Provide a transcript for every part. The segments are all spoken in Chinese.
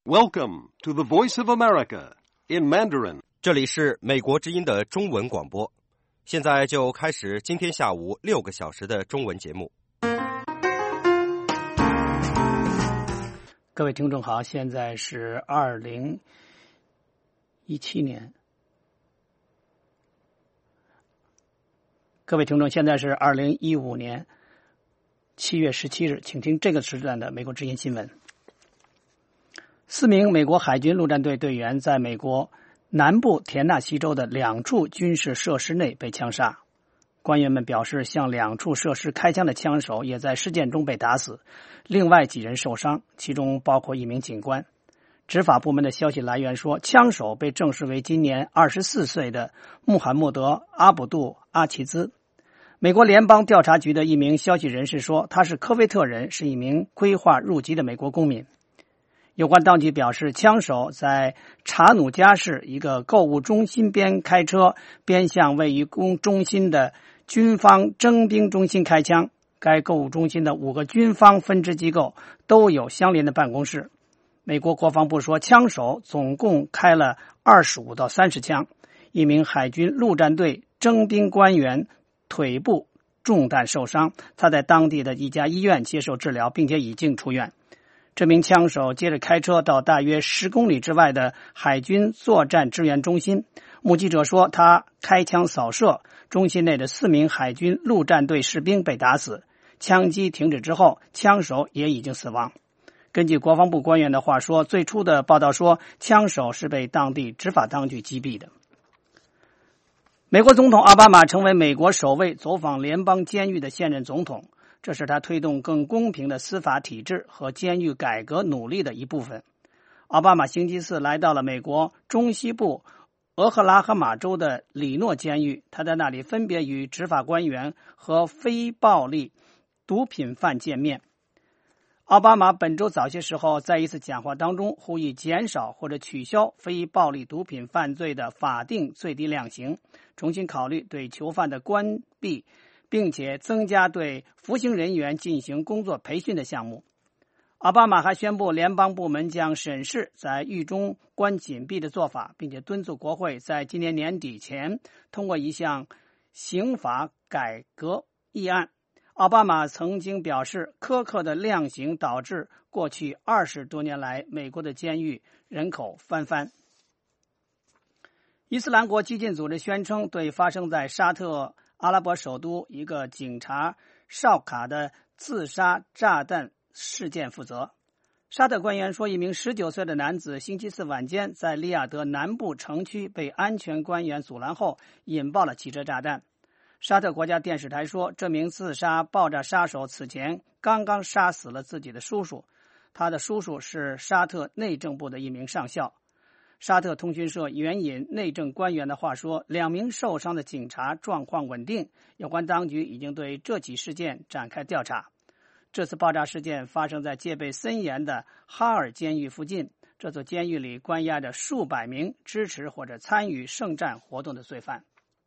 Welcome to the Voice of America in Mandarin. 这里是美国之音的中文广播，现在就开始今天下午6个小时的中文节目。 各位听众好，现在是2017年。各位听众，现在是2015年7月17日，请听这个时段的美国之音新闻。4名美国海军陆战队队员在美国南部田纳西州的2处军事设施内被枪杀。官员们表示，向2处设施开枪的枪手也在事件中被打死，另外几人受伤，其中包括1名警官。执法部门的消息来源说，枪手被证实为今年24岁的穆罕默德·阿卜杜·阿齐兹。美国联邦调查局的一名消息人士说，他是科威特人，是一名规划入籍的美国公民。有关当局表示，枪手在查努加市一个购物中心边开车边向位于中心的军方征兵中心开枪。该购物中心的5个军方分支机构都有相连的办公室。美国国防部说，枪手总共开了25到30枪。一名海军陆战队征兵官员腿部中弹受伤，他在当地的一家医院接受治疗，并且已经出院。这名枪手接着开车到大约10公里之外的海军作战支援中心。目击者说，他开枪扫射，中心内的4名海军陆战队士兵被打死。枪击停止之后，枪手也已经死亡。根据国防部官员的话说，最初的报道说，枪手是被当地执法当局击毙的。美国总统奥巴马成为美国首位走访联邦监狱的现任总统，这是他推动更公平的司法体制和监狱改革努力的一部分。奥巴马星期四来到了美国中西部俄克拉荷马州的里诺监狱，他在那里分别与执法官员和非暴力毒品犯见面。奥巴马本周早些时候在一次讲话当中呼吁减少或者取消非暴力毒品犯罪的法定最低量刑，重新考虑对囚犯的关闭，并且增加对服刑人员进行工作培训的项目。奥巴马还宣布，联邦部门将审视在狱中关紧闭的做法，并且敦促国会在今年年底前通过一项刑法改革议案。奥巴马曾经表示，苛刻的量刑导致过去20多年来美国的监狱人口翻番。伊斯兰国激进组织宣称对发生在沙特阿拉伯首都一个警察哨卡的自杀炸弹事件负责。沙特官员说，一名19岁的男子星期四晚间在利雅得南部城区被安全官员阻拦后引爆了汽车炸弹。沙特国家电视台说，这名自杀爆炸杀手此前刚刚杀死了自己的叔叔，他的叔叔是沙特内政部的一名上校。沙特通讯社援引内政官员的话说，2名受伤的警察状况稳定，有关当局已经对这起事件展开调查。这次爆炸事件发生在戒备森严的哈尔监狱附近，这座监狱里关押着数百名支持或者参与圣战活动的罪犯。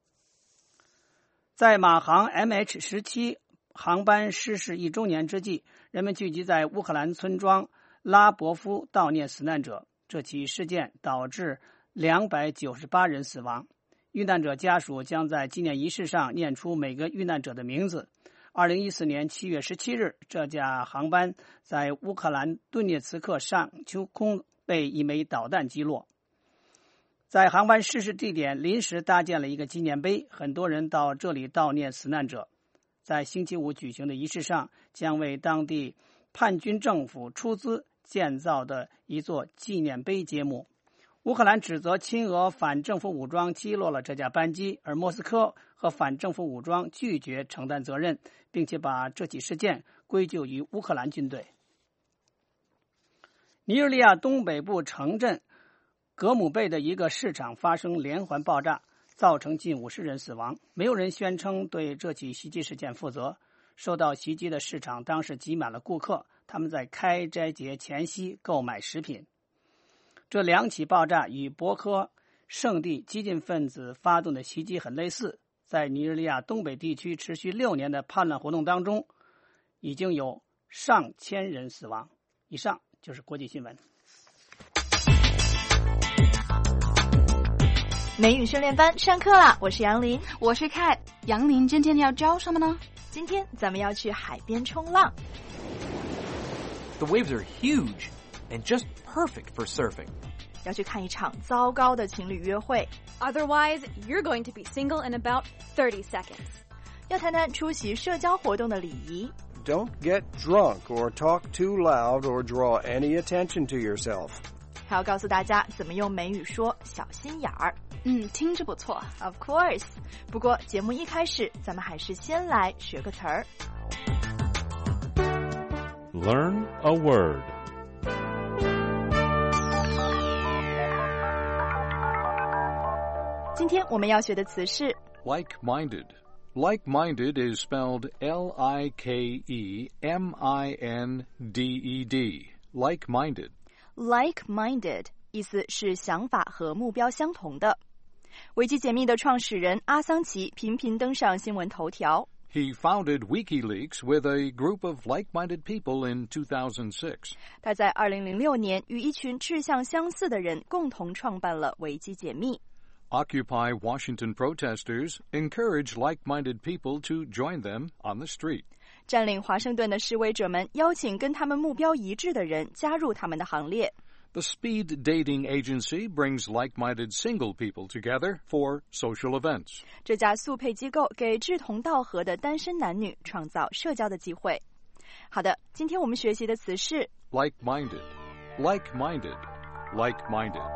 在马航 MH17 航班失事1周年之际，人们聚集在乌克兰村庄拉伯夫悼念死难者。这起事件导致298人死亡。遇难者家属将在纪念仪式上念出每个遇难者的名字。2014年7月17日，这架航班在乌克兰顿涅茨克上空被一枚导弹击落。在航班失事地点临时搭建了一个纪念碑，很多人到这里悼念死难者。在星期五举行的仪式上，将为当地叛军政府出资建造的一座纪念碑揭幕。乌克兰指责亲俄反政府武装击落了这架班机，而莫斯科和反政府武装拒绝承担责任，并且把这起事件归咎于乌克兰军队。尼日利亚东北部城镇格姆贝的一个市场发生连环爆炸，造成近50人死亡。没有人宣称对这起袭击事件负责。受到袭击的市场当时挤满了顾客，他们在开斋节前夕购买食品。这2起爆炸与博科圣地激进分子发动的袭击很类似。在尼日利亚东北地区持续6年的叛乱活动当中，已经有上千人死亡。以上就是国际新闻。 美语训练班上课啦！我是杨林， 我是 Kat。杨林，今天要教什么呢？ 今天咱们要去海边冲浪。 The waves are huge and just perfect for surfing. 要去看一场糟糕的情侣约会。 Otherwise, you're going to be single in about 30 seconds. 要谈谈出席社交活动的礼仪。 Don't get drunk or talk too loud or draw any attention to yourself. 还要告诉大家怎么用美语说小心眼儿。 听着不错。 Of course. 不过节目一开始，咱们还是先来学个词儿。 Learn a word. 今天我们要学的词是 like-minded. Like-minded is spelled L-I-K-E-M-I-N-D-E-D. Like-minded. like-minded 意思是想法和目标相同的。维基解密的创始人阿桑奇频频登上新闻头条。 He founded WikiLeaks with a group of like-minded people in 2006. 他在2006年与一群志向相似的人共同创办了维基解密。 Occupy Washington protesters encourage like-minded people to join them on the street. 占领华盛顿的示威者们邀请跟他们目标一致的人加入他们的行列。 The speed dating agency brings like-minded single people together for social events. 这家速配机构给志同道合的单身男女创造社交的机会。好的，今天我们学习的词是 like-minded, like-minded, like-minded.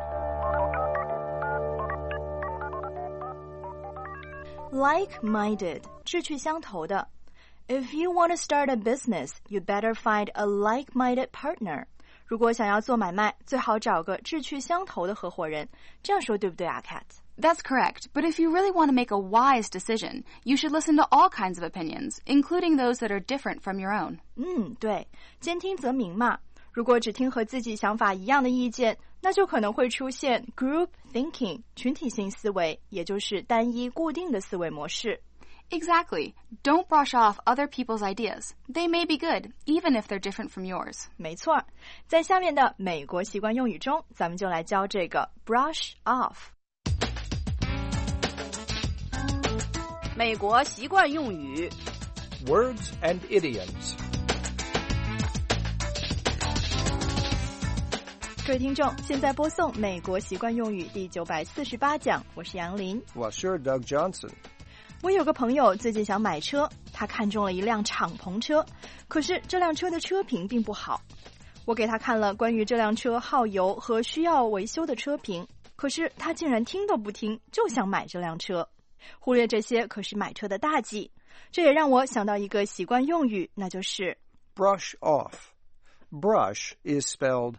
Like-minded 志趣相投的。If you want to start a business, you'd better find a like-minded partner. 如果想要做买卖，最好找个志趣相投的合伙人。这样说对不对啊 Kat? That's correct, but if you really want to make a wise decision, you should listen to all kinds of opinions, including those that are different from your own. 对，兼听则明嘛。如果只听和自己想法一样的意见，那就可能会出现 group thinking 群体性思维，也就是单一固定的思维模式。 Exactly. Don't brush off other people's ideas. They may be good, even if they're different from yours. 没错，在下面的美国习惯用语中，咱们就来教这个 brush off。 美国习惯用语 Words and idioms. 各位听众，现在播送美国习惯用语第948讲，我是杨林， 我是 Doug Johnson。 我有个朋友最近想买车，他看中了一辆敞篷车，可是这辆车的车评并不好。我给他看了关于这辆车耗油和需要维修的车评，可是他竟然听都不听，就想买这辆车。忽略这些可是买车的大忌。这也让我想到一个习惯用语，那就是 brush off. Brush is spelled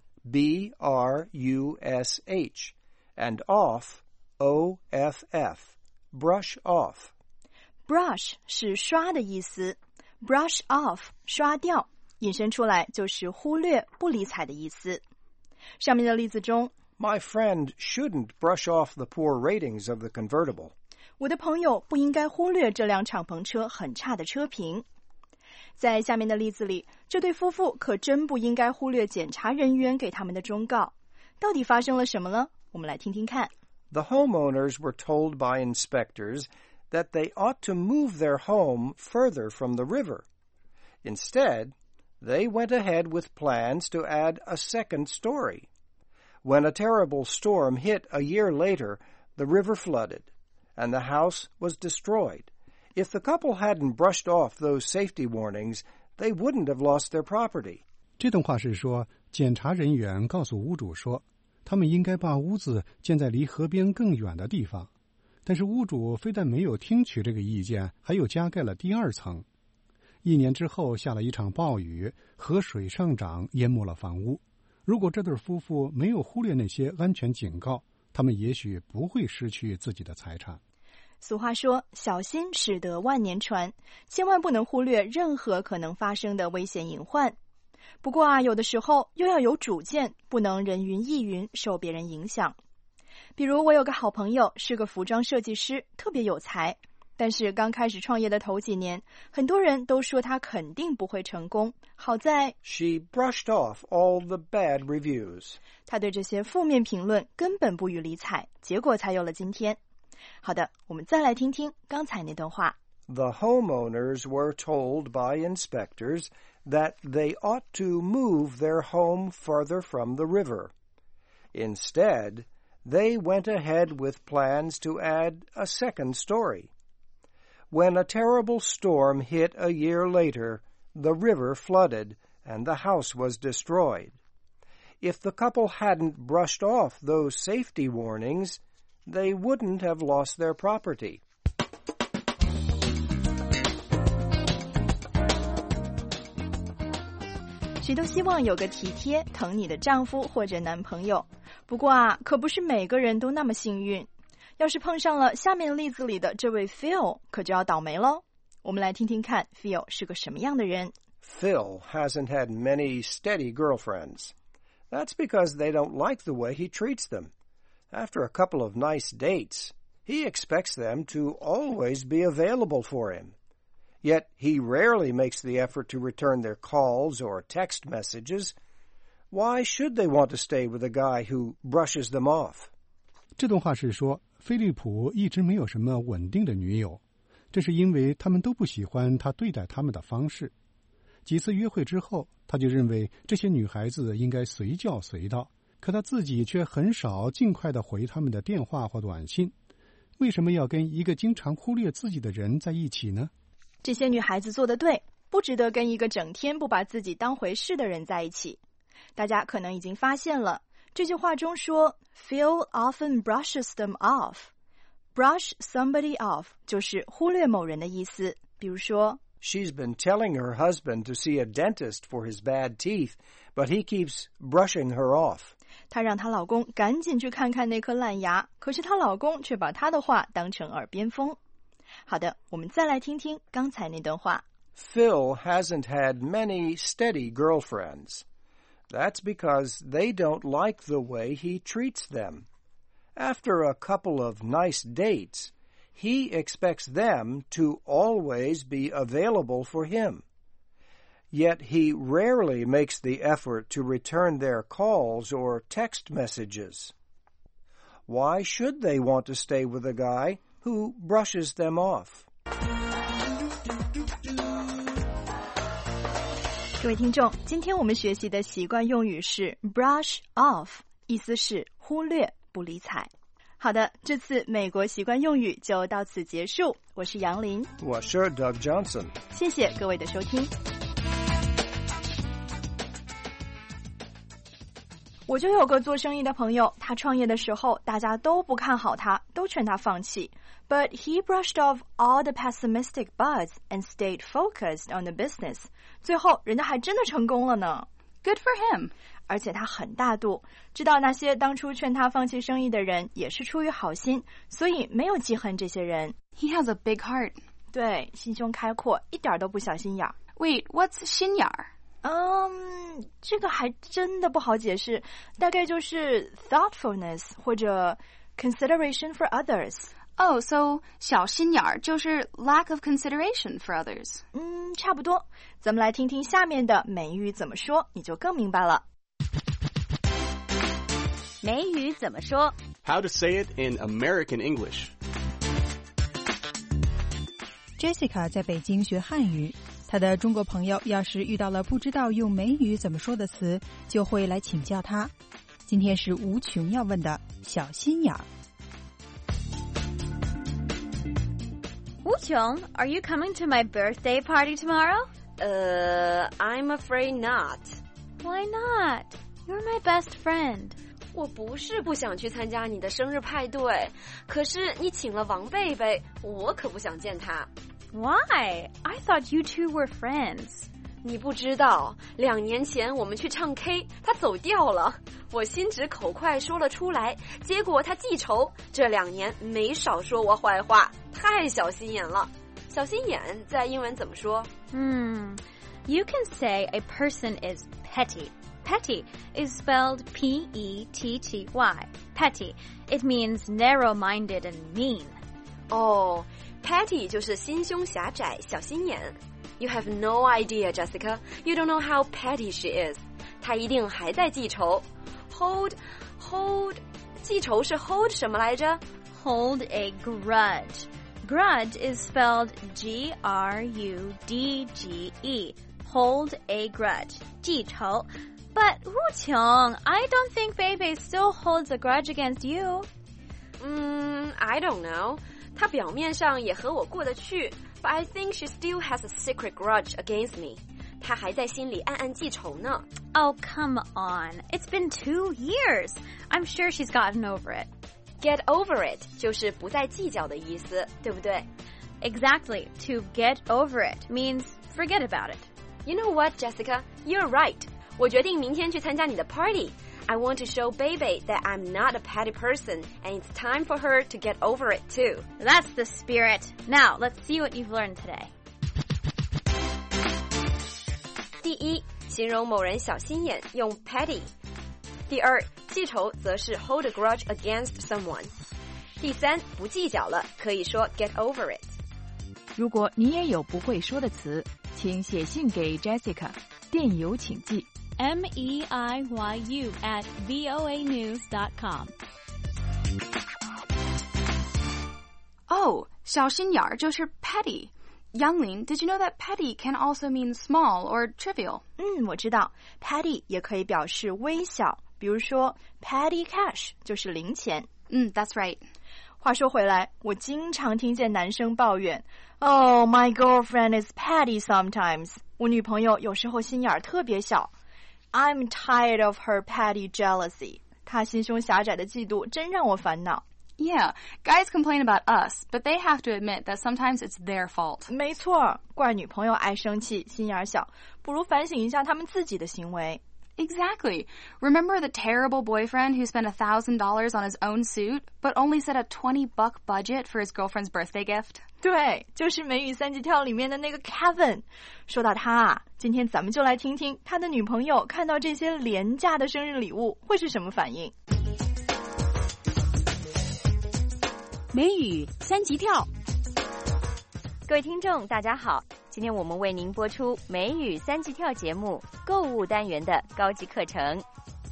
B-R-U-S-H and off, O-F-F. Brush off.Brush 是刷的意思 brush off 刷掉，引申出来就是忽略不理睬的意思。上面的例子中 My friend shouldn't brush off the poor ratings of the convertible. 我的朋友不应该忽略这辆敞篷车很差的车评。在下面的例子里，这对夫妇可真不应该忽略检查人员给他们的忠告。到底发生了什么呢？我们来听听看。 The homeowners were told by inspectors that they ought to move their home further from the river. Instead, they went ahead with plans to add a second story. When a terrible storm hit a year later, the river flooded, and the house was destroyed. If the couple hadn't brushed off those safety warnings, they wouldn't have lost their property. 这段话是说，检查人员告诉屋主说，他们应该把屋子建在离河边更远的地方。但是屋主非但没有听取这个意见，还又加盖了第二层。1年之后下了一场暴雨，河水上涨淹没了房屋。如果这对夫妇没有忽略那些安全警告，他们也许不会失去自己的财产。 俗话说，小心驶得万年船，千万不能忽略任何可能发生的危险隐患。不过啊，有的时候又要有主见，不能人云亦云，受别人影响。比如我有个好朋友是个服装设计师，特别有才， 但是刚开始创业的头几年，很多人都说他肯定不会成功。好在 She brushed off all the bad reviews. 他对这些负面评论根本不予理睬，结果才有了今天。好的，我们再来听听刚才那段话。 The homeowners were told by inspectors that they ought to move their home further from the river. Instead, they went ahead with plans to add a second story. When a terrible storm hit a year later, the river flooded and the house was destroyed. If the couple hadn't brushed off those safety warnings, they wouldn't have lost their property. 谁都希望有个体贴疼你的丈夫或者男朋友，不过啊，可不是每个人都那么幸运。要是碰上了下面例子里的这位 Phil， 可就要倒霉咯。我们来听听看 Phil 是个什么样的人。 Phil hasn't had many steady girlfriends. That's because they don't like the way he treats them. After a couple of nice dates, he expects them to always be available for him. Yet he rarely makes the effort to return their calls or text messages. Why should they want to stay with a guy who brushes them off? 这段话是说，菲利普一直没有什么稳定的女友，这是因为他们都不喜欢他对待他们的方式。几次约会之后，他就认为这些女孩子应该随叫随到，可他自己却很少尽快地回他们的电话或短信。为什么要跟一个经常忽略自己的人在一起呢？ 这些女孩子做得对，不值得跟一个整天不把自己当回事的人在一起。大家可能已经发现了，这句话中说 Phil often brushes them off。Brush somebody off 就是忽略某人的意思。比如说 She's been telling her husband to see a dentist for his bad teeth, but he keeps brushing her off. 她让她老公赶紧去看看那颗烂牙，可是她老公却把她的话当成耳边风。好的，我们再来听听刚才那段话。 Phil hasn't had many steady girlfriends. That's because they don't like the way he treats them. After a couple of nice dates, he expects them to always be available for him. Yet he rarely makes the effort to return their calls or text messages. Why should they want to stay with a guy who brushes them off? 各位听众，今天我们学习的习惯用语是 brush off， 意思是忽略不理睬。好的，这次美国习惯用语就到此结束。我是杨林， 我是 Doug Johnson， 谢谢各位的收听。我就有个做生意的朋友，他创业的时候大家都不看好他，都劝他放弃。But he brushed off all the pessimistic buzz and stayed focused on the business. 最后人家还真的成功了呢。 Good for him. 而且他很大度，知道那些当初劝他放弃生意的人也是出于好心，所以没有记恨这些人。 He has a big heart. 对，心胸开阔，一点都不小心眼儿。 Wait, what's 心眼儿？ 这个还真的不好解释，大概就是 thoughtfulness 或者 consideration for others。Oh, so 小心眼儿就是 lack of consideration for others. 差不多。咱们来听听下面的美语怎么说，你就更明白了。 美语怎么说 How to say it in American English. Jessica 在北京学汉语，她的中国朋友要是遇到了不知道用美语怎么说的词，就会来请教她。今天是无穷要问的小心眼儿。 Wu Qiong, are you coming to my birthday party tomorrow? I'm afraid not. Why not? You're my best friend. 我不是不想去参加你的生日派对，可是你请了王贝贝，我可不想见他。 Why? I thought you two were friends. 你不知道，2年前我们去唱 K， 他走调了，我心直口快说了出来，结果他记仇，这2年没少说我坏话，太小心眼了。小心眼在英文怎么说 ？You can say a person is petty.Petty is spelled P-E-T-T-Y. Petty. It means narrow-minded and mean. 哦， Petty 就是心胸狭窄、小心眼。You have no idea, Jessica. You don't know how petty she is. 她一定还在记仇。Hold， 记仇是 hold 什么来着？ Hold a grudge. Grudge is spelled G-R-U-D-G-E. Hold a grudge. 记仇。But Wu Qiong, I don't think Beibei still holds a grudge against you. I don't know. 她表面上也和我过得去 but I think she still has a secret grudge against me. 她还在心里暗暗记仇呢。 Oh, come on. It's been 2 years. I'm sure she's gotten over it. Get over it 就是不再计较的意思，对不对？ Exactly. To get over it means forget about it. You know what, Jessica? You're right. 我决定明天去参加你的 party.I want to show Beibei that I'm not a petty person, and it's time for her to get over it too. That's the spirit. Now, let's see what you've learned today. 第一，形容某人小心眼，用 petty。第二，记仇则是 hold a grudge against someone。第三，不计较了，可以说 get over it。 如果你也有不会说的词，请写信给 Jessica， 电邮请寄。 MEIYU@voanews.com. Oh, 小心眼儿就是 petty. Youngling, did you know that petty can also mean small or trivial? 我知道 petty 也可以表示微小，比如说 petty cash 就是零钱。 That's right. 话说回来，我经常听见男生抱怨 Oh, my girlfriend is petty sometimes. 我女朋友有时候心眼儿特别小。I'm tired of her petty jealousy. 她心胸狭窄的嫉妒真让我烦恼。 Yeah, guys complain about us, but they have to admit that sometimes it's their fault. 没错，怪女朋友爱生气、心眼小，不如反省一下他们自己的行为。 Exactly. Remember the terrible boyfriend who spent $1,000 on his own suit, but only set a $20 budget for his girlfriend's birthday gift? 对，就是美语三级跳里面的那个 Kevin。说到他啊，今天咱们就来听听他的女朋友看到这些廉价的生日礼物会是什么反应。 美语三级跳， 各位听众大家好，今天我们为您播出美语三级跳节目购物单元的高级课程。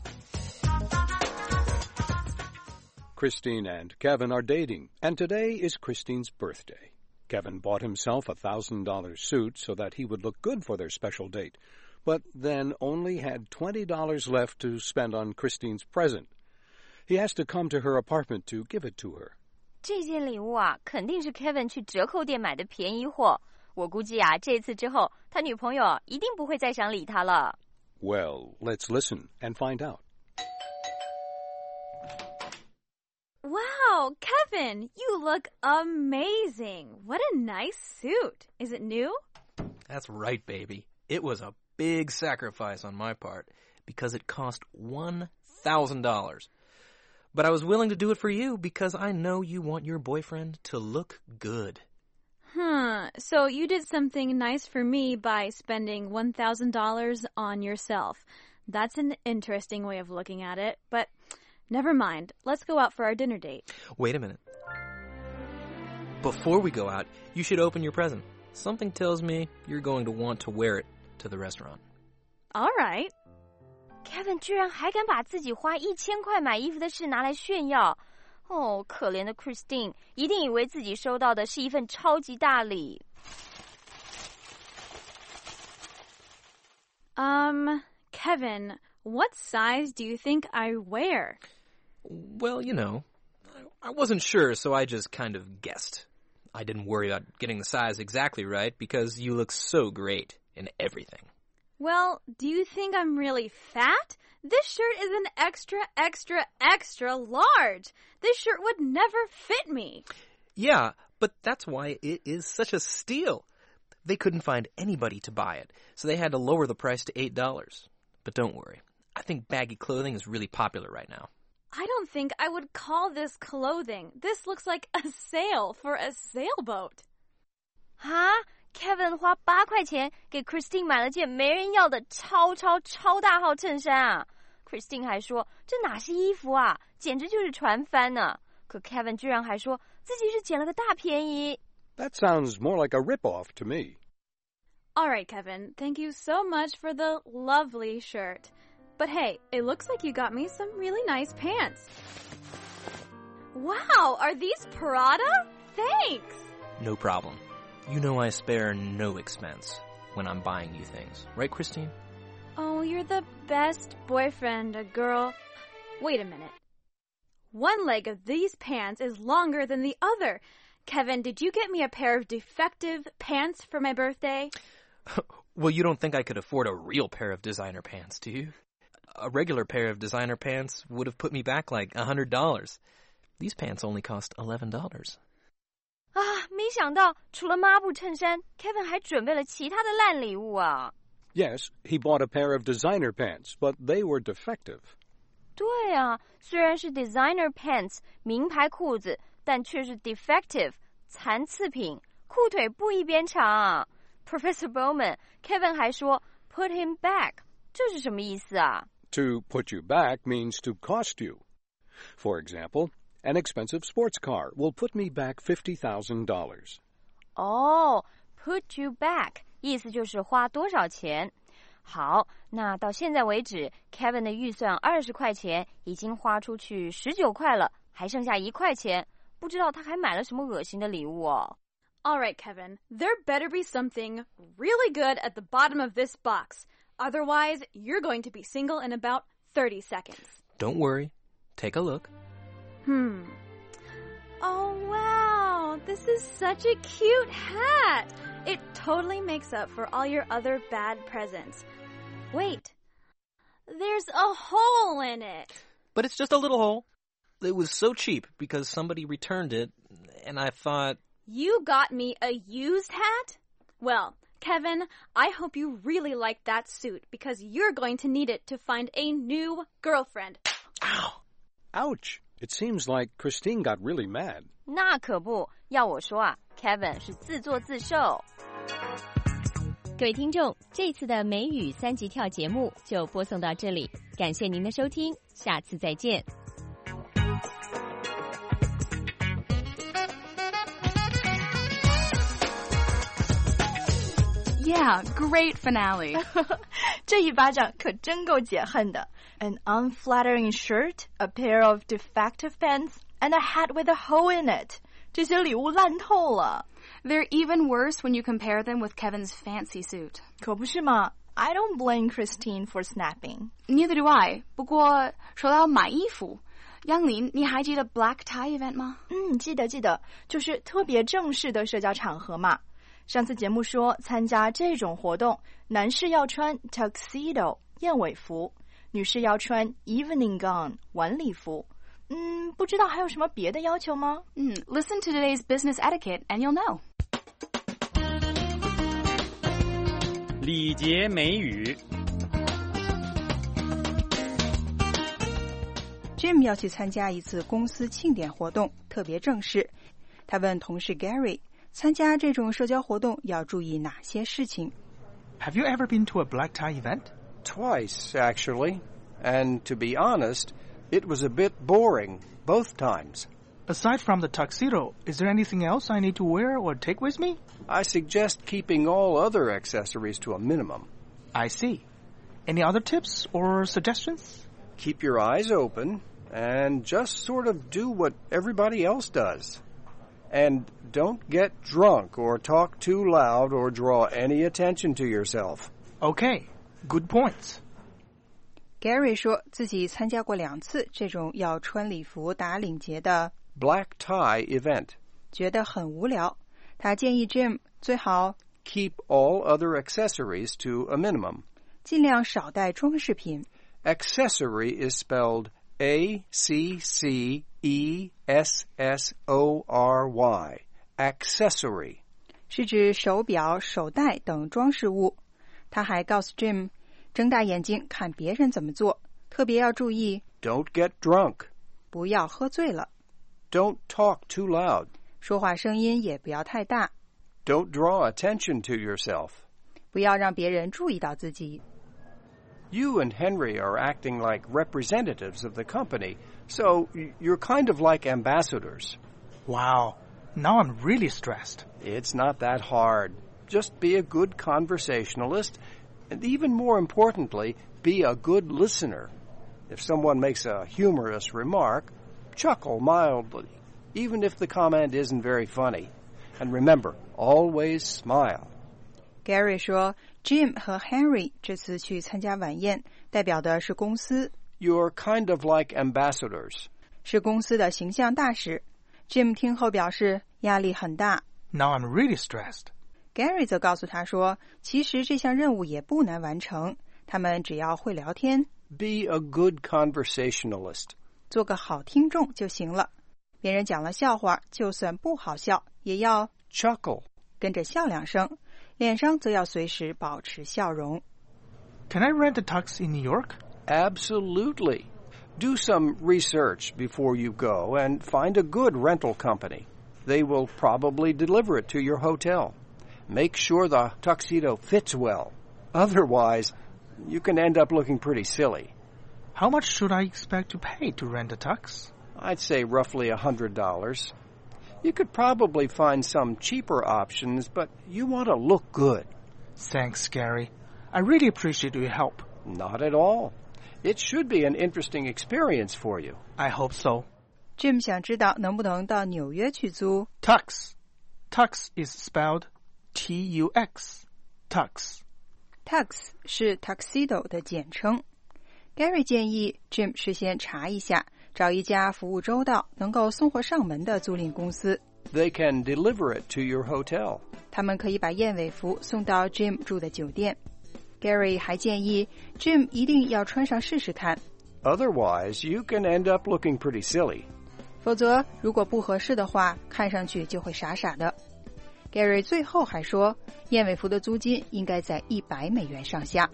Christine and Kevin are dating, and today is Christine's birthday. Kevin bought himself a $1,000 suit so that he would look good for their special date, but then only had $20 left to spend on Christine's present. He has to come to her apartment to give it to her. 这件礼物啊，肯定是 Kevin 去折扣店买的便宜货。我估计啊，这次之后，他女朋友一定不会再想理他了。 Well, let's listen and find out. Wow, Kevin, you look amazing. What a nice suit. Is it new? That's right, baby. It was a big sacrifice on my part because it cost $1,000. But I was willing to do it for you because I know you want your boyfriend to look good. So you did something nice for me by spending $1,000 on yourself. That's an interesting way of looking at it, but never mind. Let's go out for our dinner date. Wait a minute. Before we go out, you should open your present. Something tells me you're going to want to wear it to the restaurant. All right. Kevin 居然还敢把自己花1000块买衣服的事拿来炫耀。哦，可怜的 Christine 一定以为自己收到的是一份超级大礼。 Kevin, what size do you think I wear? Well, you know, I wasn't sure, so I just kind of guessed. I didn't worry about getting the size exactly right because you look so great in everything. Well, do you think I'm really fat? This shirt is an extra, extra, extra large. This shirt would never fit me. Yeah, but that's why it is such a steal. They couldn't find anybody to buy it, so they had to lower the price to $8. But don't worry. I think baggy clothing is really popular right now. I don't think I would call this clothing. This looks like a sail for a sailboat. 哈？Kevin 花8块钱给 Christine 买了件没人要的超大号衬衫啊 ！Christine 还说这哪是衣服啊，简直就是船帆呢。可 Kevin 居然还说自己是捡了个大便宜。 That sounds more like a rip-off to me. All right, Kevin, thank you so much for the lovely shirt. But hey, it looks like you got me some really nice pants. Wow, are these Prada? Thanks! No problem. You know I spare no expense when I'm buying you things. Right, Christine? Oh, you're the best boyfriend a girl... Wait a minute. One leg of these pants is longer than the other. Kevin, did you get me a pair of defective pants for my birthday? Well, you don't think I could afford a real pair of designer pants, do you? A regular pair of designer pants would have put me back like $100. These pants only cost $11. 啊，没想到除了抹布衬衫 ，Kevin 还准备了其他的烂礼物啊。 Yes, he bought a pair of designer pants, but they were defective. 对啊，虽然是 designer pants 名牌裤子，但却是 defective 残次品，裤腿不一边长。Professor Bowman, Kevin 还说 put him back， 这是什么意思啊？ To put you back means to cost you. For example, an expensive sports car will put me back $50,000. 哦 ，put you back 意思就是花多少钱。好，那到现在为止 ，Kevin 的预算20块钱已经花出去19块了，还剩下1块钱，不知道他还买了什么恶心的礼物哦。 All right, Kevin, there better be something really good at the bottom of this box. Otherwise, you're going to be single in about 30 seconds. Don't worry. Take a look. Oh, wow. This is such a cute hat. It totally makes up for all your other bad presents. Wait. There's a hole in it. But it's just a little hole. It was so cheap because somebody returned it, and I thought... You got me a used hat? Well, Kevin, I hope you really like that suit because you're going to need it to find a new girlfriend. Ow! Ouch! It seems like Christine got really mad. 那可不，要我说啊 ，Kevin 是自作自受。各位听众，这次的美语3级跳节目就播送到这里，感谢您的收听，下次再见。 Yeah, great finale. 这一巴掌可真够解恨的。An unflattering shirt, a pair of defective pants, and a hat with a hole in it. 这些礼物烂透了。 They're even worse when you compare them with Kevin's fancy suit. 可不是吗？ I don't blame Christine for snapping. Neither do I. 不过说到买衣服，央林，你还记得 black tie event 吗？ 记得，就是特别正式的社交场合嘛。上次节目说，参加这种活动，男士要穿 tuxedo 燕尾服，女士要穿 evening gown 晚礼服。不知道还有什么别的要求吗 ？Listen to today's business etiquette and you'll know. 礼节美语。 Jim 要去参加一次公司庆典活动，特别正式。他问同事 Gary， 参加这种社交活动要注意哪些事情 Have you ever been to a black tie event? Twice, actually. And to be honest, it was a bit boring, both times. Aside from the tuxedo, is there anything else I need to wear or take with me? I suggest keeping all other accessories to a minimum. I see. Any other tips or suggestions? Keep your eyes open and just sort of do what everybody else does. And don't get drunk or talk too loud or draw any attention to yourself. Okay, good points. Gary 说自己参加过2次这种要穿礼服打领结的 black tie event. 觉得很无聊。他建议 Jim 最好 keep all other accessories to a minimum. 尽量少带装饰品。 Accessory is spelled A-C-C-E-S-S-O-R-Y. Accessory. 是指手表、手袋等装饰物。他还告诉 Jim 睁大眼睛看别人怎么做，特别要注意 Don't get drunk. 不要喝醉了。 Don't talk too loud. 说话声音也不要太大。 Don't draw attention to yourself. 不要让别人注意到自己。 You and Henry are acting like representatives of the company, so you're kind of like ambassadors. Wow, Now I'm really stressed. It's not that hard. Just be a good conversationalist, and even more importantly, be a good listener. If someone makes a humorous remark, chuckle mildly, even if the comment isn't very funny. And remember, always smile. Gary 说 Jim 和 Henry 这次去参加晚宴，代表的是公司。 You're kind of like ambassadors. 是公司的形象大使。Jim 听后表示压力很大。 Now I'm really stressed. Gary 则告诉他说，其实这项任务也不难完成，他们只要会聊天。 Be a good conversationalist. 做个好听众就行了。别人讲了笑话，就算不好笑，也要 chuckle， 跟着笑两声，脸上则要随时保持笑容。 Can I rent a tux in New York? Absolutely. Do some research before you go and find a good rental company. They will probably deliver it to your hotel. Make sure the tuxedo fits well. Otherwise, you can end up looking pretty silly. How much should I expect to pay to rent a tux? I'd say roughly $100. You could probably find some cheaper options, but you want to look good. Thanks, Gary. I really appreciate your help. Not at all. It should be an interesting experience for you. I hope so. Jim 想知道能不能到纽约去租 Tux. Tux is spelled T-U-X. Tux. Tux 是 tuxedo 的简称。Gary 建议 Jim 事先查一下，找一家服务周到、能够送货上门的租赁公司。 They can deliver it to your hotel. 他们可以把燕尾服送到 Jim 住的酒店。Gary 还建议 Jim 一定要穿上试试看。 Otherwise, you can end up looking pretty silly. 否则，如果不合适的话，看上去就会傻傻的。Gary 最后还说，燕尾服的租金应该在$100上下。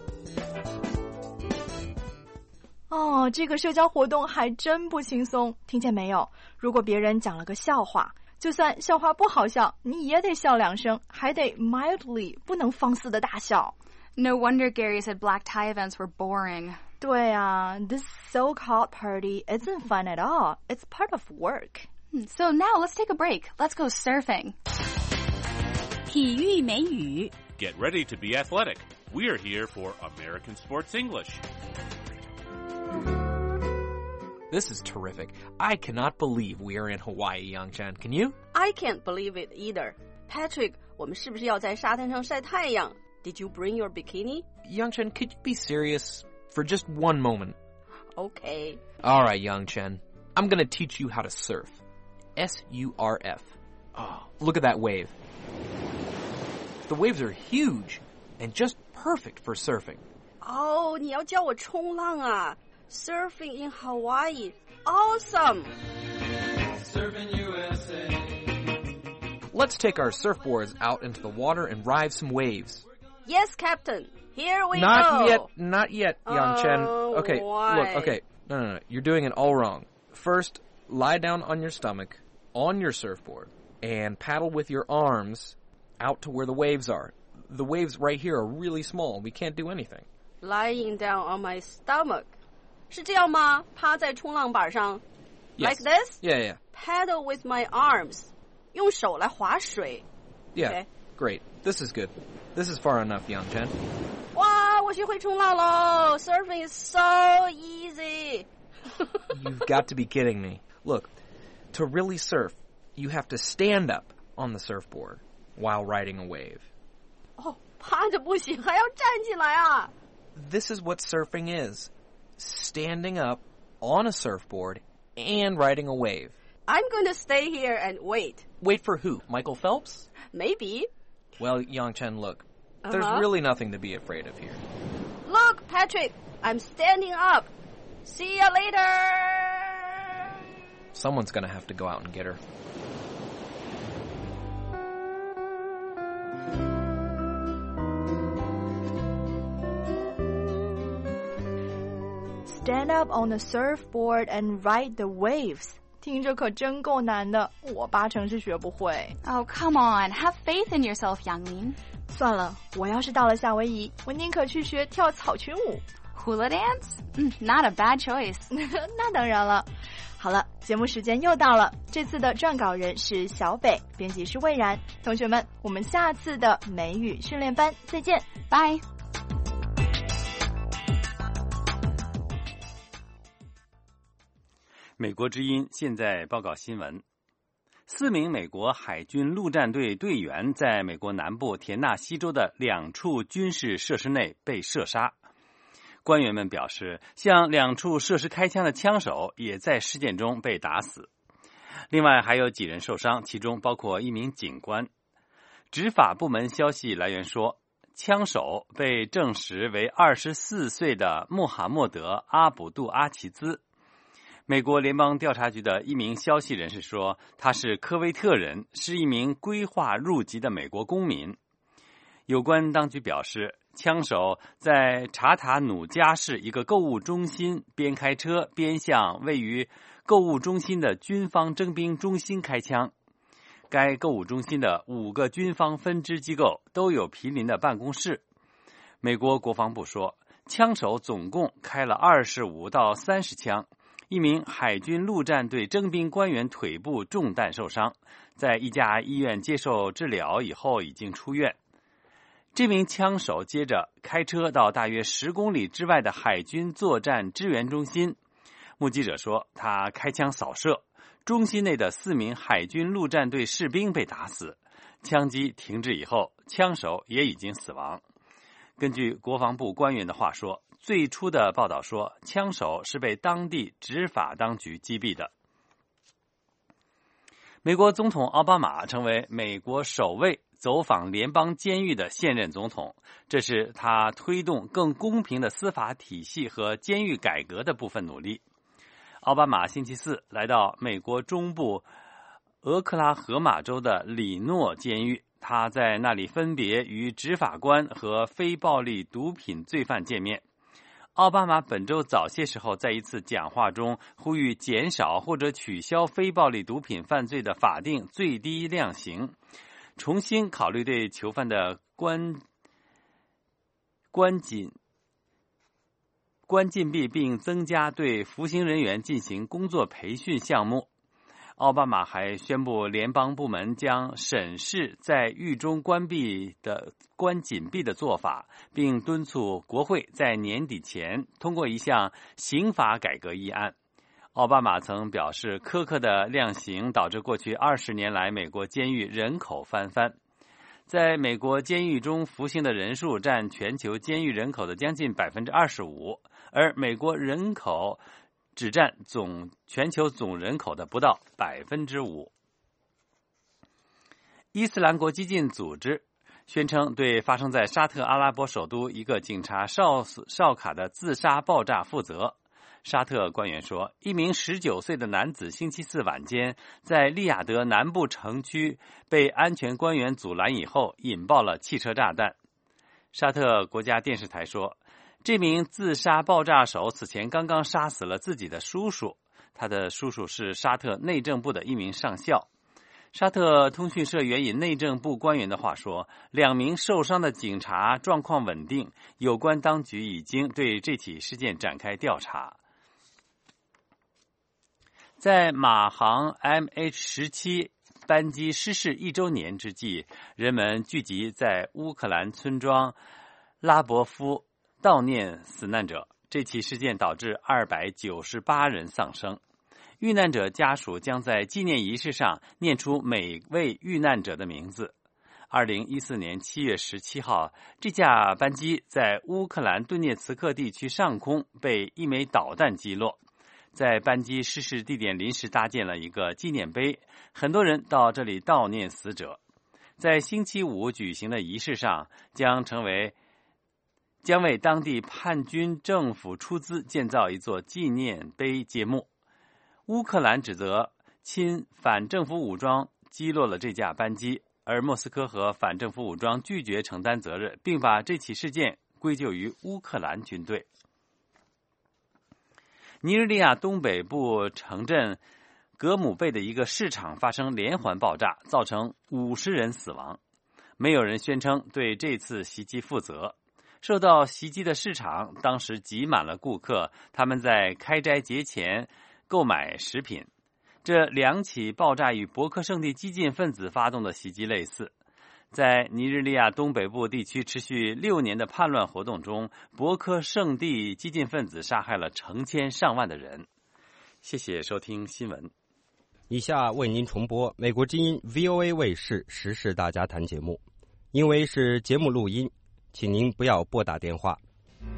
哦，这个社交活动还真不轻松，听见没有？如果别人讲了个笑话，就算笑话不好笑，你也得笑两声，还得 mildly， 不能放肆的大笑。 No wonder Gary said black tie events were boring. 对啊 this so-called party isn't fun at all. It's part of work. So now let's take a break. Let's go surfing. 体育美语 Get ready to be athletic. We're here for American Sports English. This is terrific. I cannot believe we are in Hawaii, Yang-Chen. Can you? I can't believe it either. Patrick, 我们是不是要在沙滩上晒太阳？Did you bring your bikini? Yang-Chen, could you be serious for just one moment? Okay. All right, Yang-Chen. I'm going to teach you how to surf. S-U-R-F. Oh, look at that wave. The waves are huge and just perfect for surfing. Oh, 你要教我冲浪啊 Surfing in Hawaii. Awesome! Surfing USA. Let's take our surfboards out into the water and ride some waves. Yes, Captain. Here we go. Not yet, Yang-Chen. Okay, why? Look, okay. No. You're doing it all wrong. First, lie down on your stomach, on your surfboard, and paddle with your arms out to where the waves are. The waves right here are really small. We can't do anything. Lying down on my stomach. 是这样吗？趴在冲浪板上 Yes. Like this? Yeah. Paddle with my arms. 用手来划水 Yeah, Okay. Great. This is good. This is far enough, Yang-Chen. 哇，我学会冲浪喽 Surfing is so easy. You've got to be kidding me. Look, to really surf, you have to stand up on the surfboard while riding a wave. 哦，趴着不行，还要站起来啊 This is what surfing is. Standing up on a surfboard and riding a wave. I'm going to stay here and wait. Wait for who? Michael Phelps? Maybe. Well, Yang-Chen, look. There's really nothing to be afraid of here. Look, Patrick, I'm standing up. See you later. Someone's gonna have to go out and get her. Stand up on the surfboard and ride the waves. 听着可真够难的，我8成是学不会。 Oh, come on. Have faith in yourself, Yang-Min. 算了，我要是到了夏威夷，我宁可去学跳草裙舞。 Hula dance? Not a bad choice. 那当然了。 好了，节目时间又到了。这次的撰稿人是小北，编辑是魏然。同学们，我们下次的美语训练班再见， 拜。 美国之音现在报告新闻：4名美国海军陆战队队员在美国南部田纳西州的2处军事设施内被射杀。官员们表示，向2处设施开枪的枪手也在事件中被打死。另外还有几人受伤，其中包括1名警官。执法部门消息来源说，枪手被证实为24岁的穆罕默德·阿卜杜阿齐兹。美国联邦调查局的一名消息人士说，他是科威特人，是一名规划入籍的美国公民。有关当局表示，枪手在查塔努加市一个购物中心边开车边向位于购物中心的军方征兵中心开枪。该购物中心的5个军方分支机构都有毗邻的办公室。美国国防部说，枪手总共开了25到30枪。一名海军陆战队征兵官员腿部中弹受伤，在一家医院接受治疗以后已经出院。这名枪手接着开车到大约10公里之外的海军作战支援中心。目击者说，他开枪扫射，中心内的4名海军陆战队士兵被打死。枪击停止以后，枪手也已经死亡。根据国防部官员的话说，最初的报道说，枪手是被当地执法当局击毙的。美国总统奥巴马成为美国首位走访联邦监狱的现任总统，这是他推动更公平的司法体系和监狱改革的部分努力。奥巴马星期4来到美国中部俄克拉荷马州的里诺监狱，他在那里分别与执法官和非暴力毒品罪犯见面。奥巴马本周早些时候在一次讲话中呼吁减少或者取消非暴力毒品犯罪的法定最低量刑，重新考虑对囚犯的关禁闭，并增加对服刑人员进行工作培训项目。奥巴马还宣布联邦部门将审视在狱中关紧闭的做法，并敦促国会在年底前通过一项刑法改革议案。奥巴马曾表示，苛刻的量刑导致过去20年来美国监狱人口翻番。在美国监狱中服刑的人数占全球监狱人口的将近 25%， 而美国人口只占全球总人口的不到 5%。 伊斯兰国激进组织宣称对发生在沙特阿拉伯首都一个警察哨卡的自杀爆炸负责。沙特官员说，一名19岁的男子星期4晚间在利雅得南部城区被安全官员阻拦以后引爆了汽车炸弹。沙特国家电视台说，这名自杀爆炸手此前刚刚杀死了自己的叔叔，他的叔叔是沙特内政部的一名上校。沙特通讯社援引内政部官员的话说，2名受伤的警察状况稳定，有关当局已经对这起事件展开调查。在马航 MH17 班机失事1周年之际，人们聚集在乌克兰村庄拉伯夫悼念死难者。这起事件导致298人丧生。遇难者家属将在纪念仪式上念出每位遇难者的名字。2014年7月17号，这架班机在乌克兰顿涅茨克地区上空被一枚导弹击落。在班机失事地点临时搭建了一个纪念碑，很多人到这里悼念死者。在星期5举行的仪式上，将为当地叛军政府出资建造一座纪念碑揭幕。乌克兰指责亲反政府武装击落了这架班机，而莫斯科和反政府武装拒绝承担责任，并把这起事件归咎于乌克兰军队。尼日利亚东北部城镇格姆贝的一个市场发生连环爆炸，造成50人死亡。没有人宣称对这次袭击负责。受到袭击的市场当时挤满了顾客，他们在开斋节前购买食品。这2起爆炸与博克圣地激进分子发动的袭击类似。在尼日利亚东北部地区持续6年的叛乱活动中，博克圣地激进分子杀害了成千上万的人。谢谢收听新闻。 以下为您重播美国之音 VOA 卫视时事大家谈节目。因为是节目录音，请您不要拨打电话。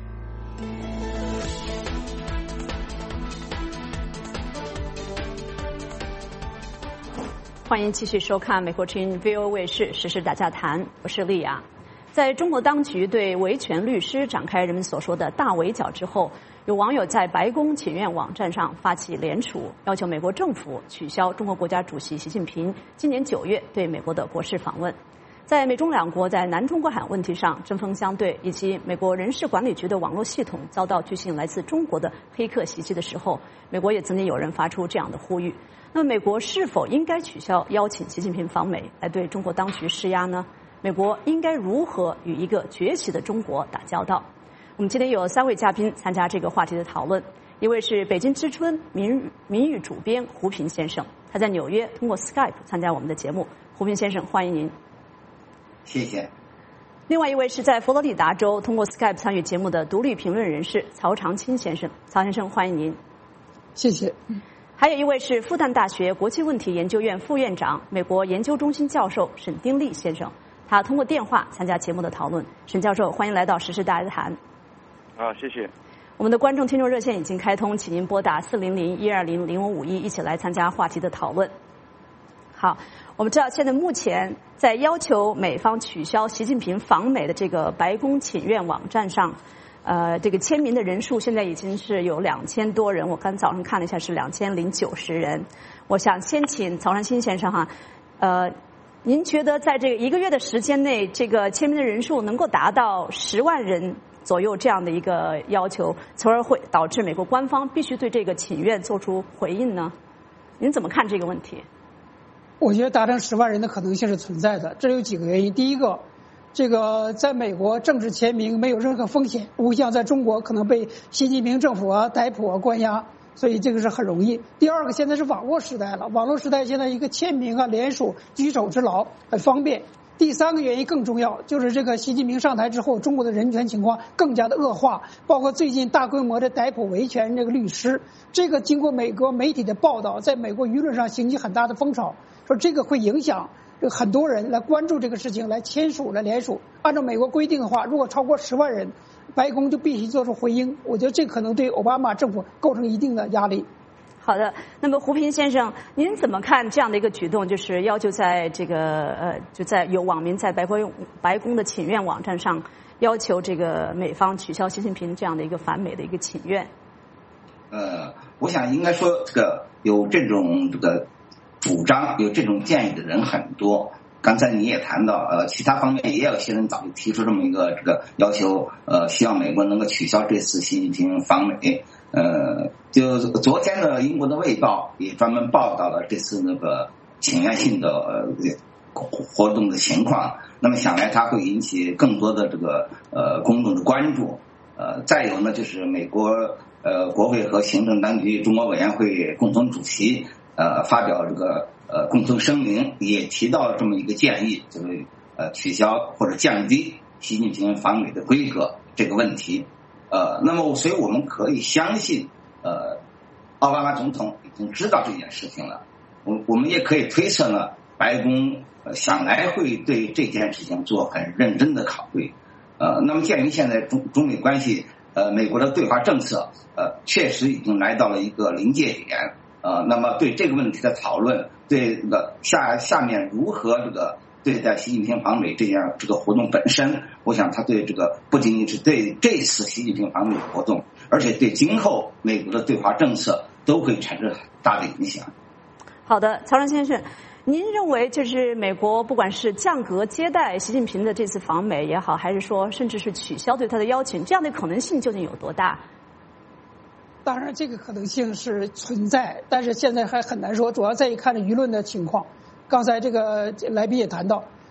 欢迎继续收看美国之音 VOA 卫视时事大家谈，我是丽雅。在中国当局对维权律师展开人们所说的大围剿之后，有网友在白宫请愿网站上发起联署，要求美国政府取消中国国家主席习近平今年9月对美国的国事访问。在美中两国在南中国海问题上针锋相对，以及美国人事管理局的网络系统遭到据信来自中国的黑客袭击的时候，美国也曾经有人发出这样的呼吁。那么美国是否应该取消邀请习近平访美来对中国当局施压呢？美国应该如何与一个崛起的中国打交道？我们今天有3位嘉宾参加这个话题的讨论，一位是北京之春名誉主编胡平先生，他在纽约通过 Skype 参加我们的节目。胡平先生，欢迎您。 谢谢。 另外一位是在佛罗里达州通过 Skype 参与节目的独立评论人士曹长青先生，曹先生欢迎您。 谢谢。 还有一位是复旦大学国际问题研究院副院长、美国研究中心教授沈丁立先生，他通过电话参加节目的讨论。沈教授，欢迎来到时事大家谈。 谢谢。 我们的观众听众热线已经开通，请您拨打400-120-0551一起来参加话题的讨论。好，我们知道现在目前在要求美方取消习近平访美的这个白宫请愿网站上，这个签名的人数现在已经是有2000多人，我刚早上看了一下是2090人。我想先请曹长青先生哈，您觉得在这个1个月的时间内，这个签名的人数能够达到10万人左右这样的一个要求，从而会导致美国官方必须对这个请愿做出回应呢？您怎么看这个问题？ 我觉得达成10万人的可能性是存在的，这有几个原因。第一个，这个在美国政治签名没有任何风险，不像在中国可能被习近平政府逮捕关押，所以这个是很容易。第二个，现在是网络时代了，网络时代现在一个签名联署举手之劳很方便。第3个原因更重要，就是这个习近平上台之后，中国的人权情况更加的恶化，包括最近大规模的逮捕维权这个律师，这个经过美国媒体的报道，在美国舆论上兴起很大的风潮，说这个会影响很多人来关注这个事情，来签署来联署。按照美国规定的话，如果超过10万人，白宫就必须做出回应。我觉得这可能对奥巴马政府构成一定的压力。 好的，那么胡平先生，您怎么看这样的一个举动？就是要求在这个就在有网民在白宫的请愿网站上要求这个美方取消习近平这样的一个反美的一个请愿。 我想应该说这个有这种主张、有这种建议的人很多。刚才你也谈到，其他方面也有些人早就提出这么一个要求，希望美国能够取消这次习近平访美。就昨天的英国的《卫报》也专门报道了这次请愿性的活动的情况。那么想来它会引起更多的公众的关注。再有呢，就是美国国会和行政当局中国委员会共同主席发表共同声明，也提到了这么一个建议，就是取消或者降低习近平访美的规格这个问题。那么所以我们可以相信奥巴马总统已经知道这件事情了。我们也可以推测呢，白宫想来会对这件事情做很认真的考虑。那么鉴于现在中美关系美国的对华政策确实已经来到了一个临界点。那么对这个问题的讨论，对下面如何对待习近平访美这个活动本身，我想他对不仅仅是对这次习近平访美的活动，而且对今后美国的对华政策都会产生很大的影响。 好的，曹长先生，您认为就是美国不管是降格接待习近平的这次访美也好，还是说甚至是取消对他的邀请，这样的可能性究竟有多大？ 当然这个可能性是存在，但是现在还很难说，主要在于看着舆论的情况。刚才这个来宾也谈到，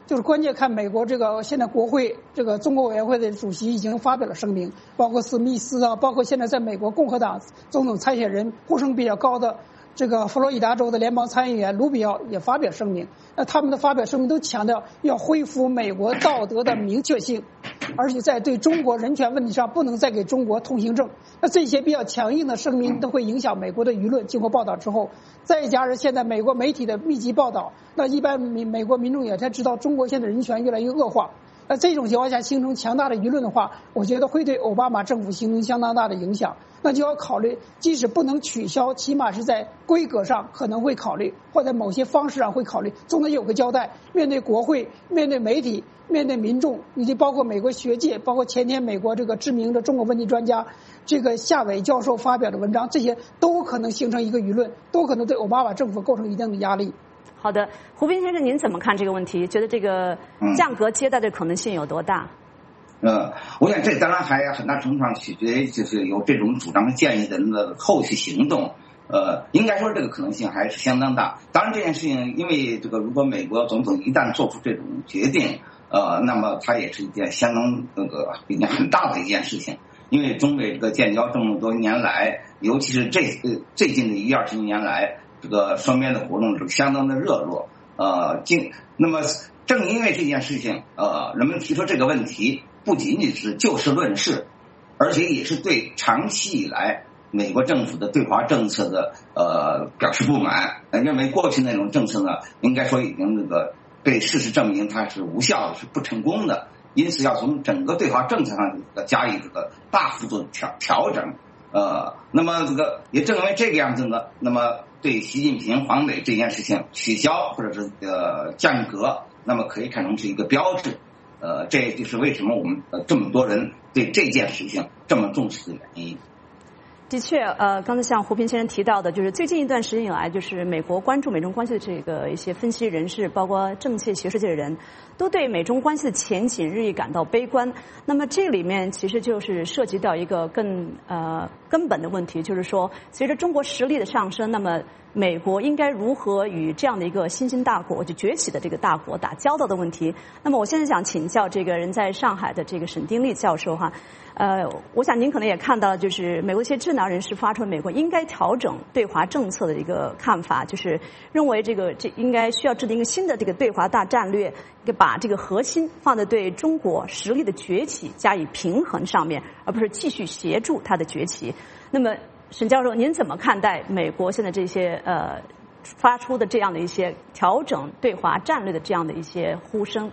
就是关键看美国这个现在国会这个中国委员会的主席已经发表了声明，包括史密斯啊，包括现在在美国共和党总统参选人呼声比较高的这个佛罗里达州的联邦参议员卢比奥也发表声明。那他们的发表声明都强调要恢复美国道德的明确性，而且在对中国人权问题上不能再给中国通行证。那这些比较强硬的声明都会影响美国的舆论。经过报道之后，再加上现在美国媒体的密集报道，那一般美国民众也才知道中国现在人权越来越恶化。那这种情况下形成强大的舆论的话，我觉得会对奥巴马政府形成相当大的影响。那就要考虑，即使不能取消，起码是在规格上可能会考虑，或者某些方式上会考虑，总得有个交代。面对国会，面对媒体，面对民众，以及包括美国学界，包括前天美国这个知名的中国问题专家这个夏伟教授发表的文章，这些都可能形成一个舆论，都可能对奥巴马政府构成一定的压力。 好的，胡斌先生，您怎么看这个问题？觉得这个降格接待的可能性有多大？ 我想这当然还很大程度上取决于就是有这种主张建议的人的后续行动。应该说这个可能性还是相当大。当然这件事情，因为这个如果美国总统一旦做出这种决定，那么它也是一件相当一件很大的一件事情。因为中美这个建交这么多年来，尤其是最近的10-20年来，这个双边的活动是相当的热络。那么正因为这件事情，人们提出这个问题，不仅仅是就事论事，而且也是对长期以来美国政府的对华政策的表示不满，认为过去那种政策呢，应该说已经被事实证明它是无效的，是不成功的，因此要从整个对华政策上加以大幅度的调整。那么也正因为这个样子呢，那么对习近平访美这件事情取消或者是降格，那么可以看成是一个标志。这也就是为什么我们这么多人对这件事情这么重视的原因。 的确，刚才像胡平先生提到的，就是最近一段时间以来，就是美国关注美中关系的这个一些分析人士，包括政界、学术界的人，都对美中关系的前景日益感到悲观。那么这里面其实就是涉及到一个更根本的问题，就是说，随着中国实力的上升，那么美国应该如何与这样的一个新兴大国，就崛起的这个大国打交道的问题。那么我现在想请教这个人在上海的这个沈丁立教授哈。我想您可能也看到，就是美国一些智囊人士发出美国应该调整对华政策的一个看法，就是认为这应该需要制定一个新的这个对华大战略，把这个核心放在对中国实力的崛起加以平衡上面，而不是继续协助它的崛起。那么沈教授，您怎么看待美国现在这些发出的这样的一些调整对华战略的这样的一些呼声？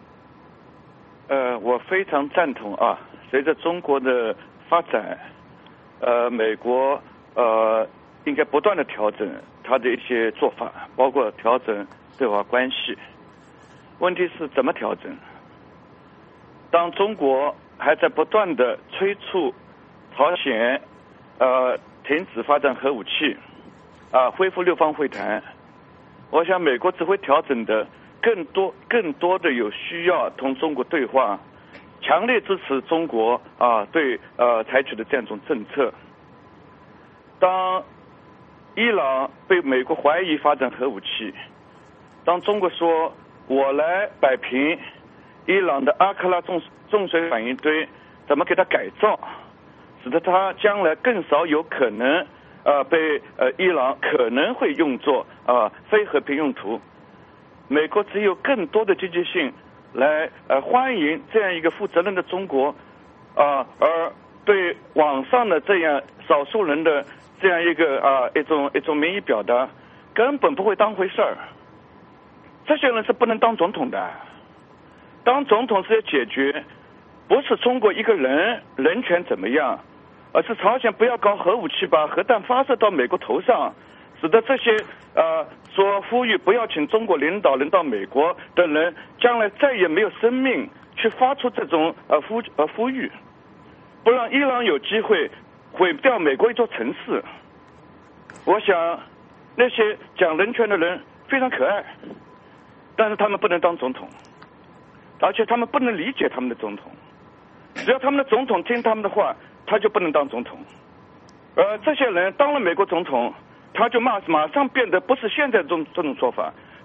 我非常赞同啊。随着中国的发展，美国应该不断的调整它的一些做法，包括调整对华关系。问题是怎么调整？当中国还在不断的催促朝鲜停止发展核武器，恢复六方会谈，我想美国只会调整的更多的有需要同中国对话。强烈支持中国对采取的这样一种政策。当伊朗被美国怀疑发展核武器，当中国说我来摆平伊朗的阿克拉重水反应堆，怎么给它改造，使得它将来更少有可能被伊朗可能会用作非和平用途，美国只有更多的积极性来欢迎这样一个负责任的中国，而对网上的这样少数人的这样一个一种民意表达，根本不会当回事儿。这些人是不能当总统的，当总统是要解决不是中国一个人权怎么样，而是朝鲜不要搞核武器，把核弹发射到美国头上，使得这些说呼吁不要请中国领导人到美国的人，将来再也没有生命去发出这种呼吁，不让伊朗有机会毁掉美国一座城市。我想那些讲人权的人非常可爱，但是他们不能当总统，而且他们不能理解他们的总统。只要他们的总统听他们的话，他就不能当总统。而这些人当了美国总统，他就马上变得不是现在这种说法，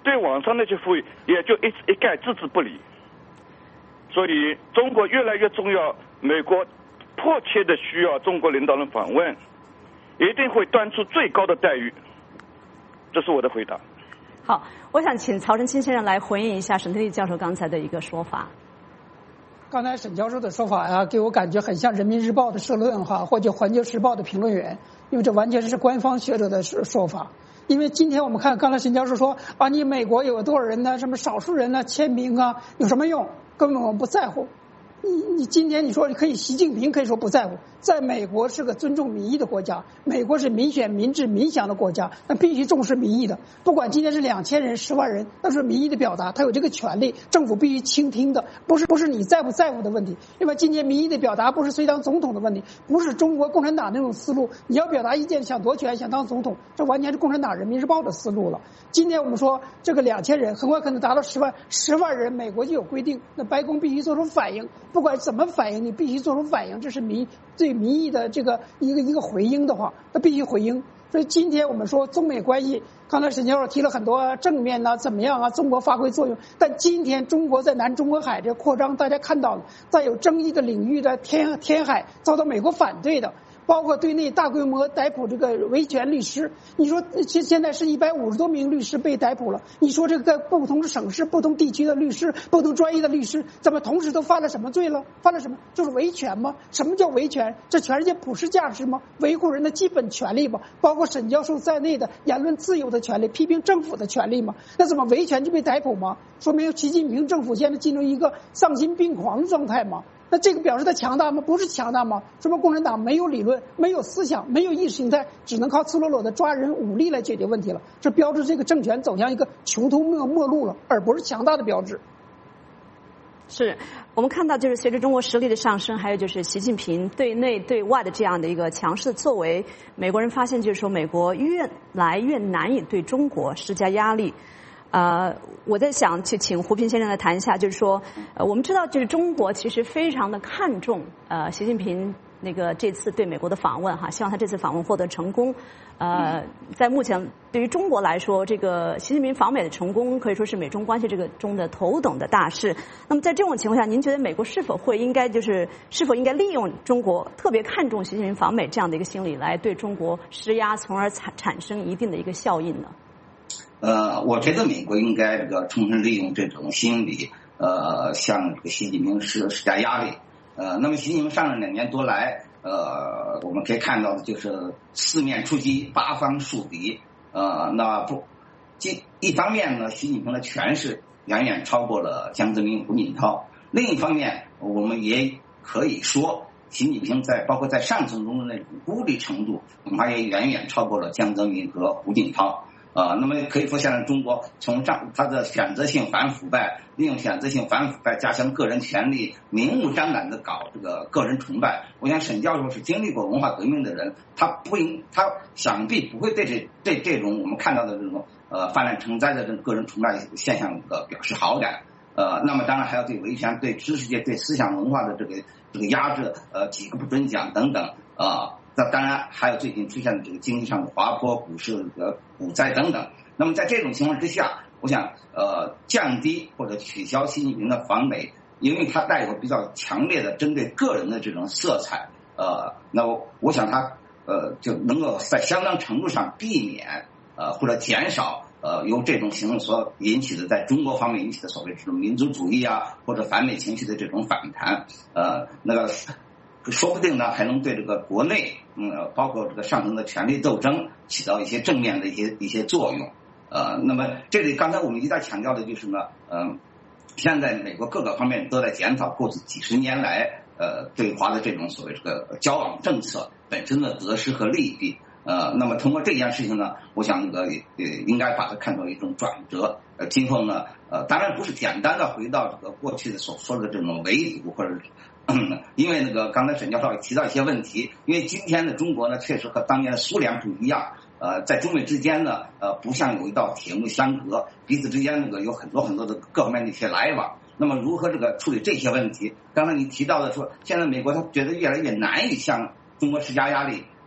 对网上那些富裕也就一概置之不理。所以中国越来越重要，美国迫切的需要中国领导人访问，一定会端出最高的待遇。这是我的回答。 好，我想请曹澄清先生来回应一下沈特立教授刚才的一个说法。 刚才沈教授的说法呀，给我感觉很像人民日报的社论哈，或者环球时报的评论员，因为这完全是官方学者的说法。因为今天我们看，刚才沈教授说啊，你美国有多少人呢？什么少数人呢？签名啊，有什么用？根本我们不在乎。你今天你说可以，习近平可以说不在乎，在美国是个尊重民意的国家，美国是民选民治民享的国家，那必须重视民意的。不管今天是2000人、10万人，那是民意的表达，他有这个权利，政府必须倾听的，不是你在不在乎的问题。另外，今天民意的表达不是谁当总统的问题，不是中国共产党那种思路，你要表达意见想夺权想当总统，这完全是共产党人民日报的思路了。今天我们说这个2000人很快可能达到10万人，美国就有规定，那白宫必须做出反应。不管怎么反应，你必须做出反应，这是对民意的这个一个回应的话，那必须回应。所以今天我们说中美关系，刚才沈教授提了很多正面啊，怎么样啊，中国发挥作用。但今天中国在南中国海这扩张，大家看到了，在有争议的领域的天海遭到美国反对的。包括对内大规模逮捕这个维权律师，你说现在是150多名律师被逮捕了，你说这个不同省市、不同地区的律师、不同专业的律师，怎么同时都犯了什么罪了？犯了什么？就是维权吗？什么叫维权？这全世界普世价值吗？维护人的基本权利吗？包括沈教授在内的言论自由的权利、批评政府的权利吗？那怎么维权就被逮捕吗？说明习近平政府现在进入一个丧心病狂的状态吗？那这个表示他强大吗？不是强大吗？说明共产党没有理论，没有思想，没有意识形态，只能靠赤裸裸的抓人武力来解决问题了。这标志这个政权走向一个穷途末路了，而不是强大的标志。 是我们看到，就是随着中国实力的上升，还有就是习近平对内对外的这样的一个强势的作为，美国人发现就是说，美国越来越难以对中国施加压力。我在想去请胡平先生来谈一下，就是说，我们知道就是中国其实非常的看重习近平那个这次对美国的访问哈，希望他这次访问获得成功。在目前对于中国来说，这个习近平访美的成功可以说是美中关系这个中的头等的大事。那么在这种情况下，您觉得美国是否应该利用中国特别看重习近平访美这样的一个心理，来对中国施压，从而产生一定的一个效应呢？ 我觉得美国应该充分利用这种心理，向习近平施加压力。那么习近平上任2年多来，我们可以看到的就是四面出击，八方树敌。一方面呢，习近平的权势远远超过了江泽民、胡锦涛；另一方面，我们也可以说，习近平包括在上层中的那种孤立程度，恐怕也远远超过了江泽民和胡锦涛。那么可以说，现在中国从他的选择性反腐败，利用选择性反腐败加强个人权利，明目张胆的搞这个个人崇拜。我想沈教授是经历过文化革命的人，他想必不会对这种我们看到的这种泛滥成灾的这种个人崇拜现象表示好感。那么当然还要对维权、对知识界、对思想文化的这个压制，几个不准讲等等那当然还有最近出现的这个经济上的滑坡、股市股灾等等。那么在这种情况之下，我想降低或者取消习近平的访美，因为它带有比较强烈的针对个人的这种色彩，那我想它就能够在相当程度上避免或者减少由这种行动所引起的在中国方面引起的所谓这种民族主义啊或者反美情绪的这种反弹。说不定呢，还能对这个国内，包括这个上层的权力斗争起到一些正面的一些作用。那么这里刚才我们一再强调的就是呢，现在美国各个方面都在检讨过去几十年来对华的这种所谓这个交往政策本身的得失和利弊。那么通过这件事情呢，我想应该把它看作一种转折。今后呢，当然不是简单的回到这个过去的所说的这种围堵或者。因为刚才沈教授也提到一些问题，因为今天的中国呢，确实和当年的苏联不一样，在中美之间呢，不像有一道铁幕相隔，彼此之间有很多很多的各方面的一些来往。那么如何处理这些问题？刚才你提到的说，现在美国他觉得越来越难以向中国施加压力，